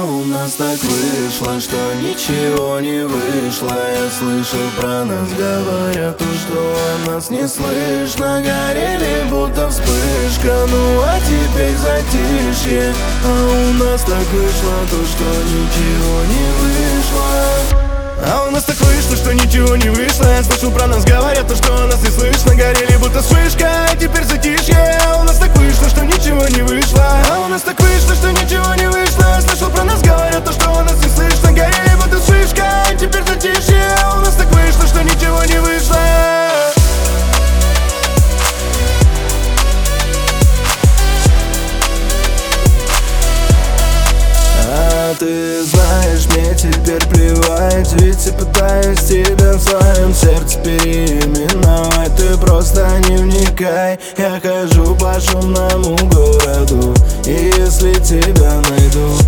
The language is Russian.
А у нас так вышло, что ничего не вышло. Я слышал, про нас говорят, то, что о нас не слышно. Горели, будто вспышка, ну а теперь затишье. А у нас так вышло, то, что ничего не вышло. А у нас так вышло, что ничего не вышло. Я слышал, про нас говорят, то, что о нас не слышно. Горели, будто вспышка, а теперь затишье. А у нас так вышло, что ничего не вышло. А у нас так вышло, что ничего не вышло. Я слышал, про нас говорят, то, что о нас не слышно. Горели, будто вспышка, а теперь затишье. А у нас так вышло, что ничего не вышло. Ты знаешь, мне теперь плевать, ведь я пытаюсь тебя в своем сердце переименовать. Ты просто не вникай, я хожу по шумному городу, и если тебя найду,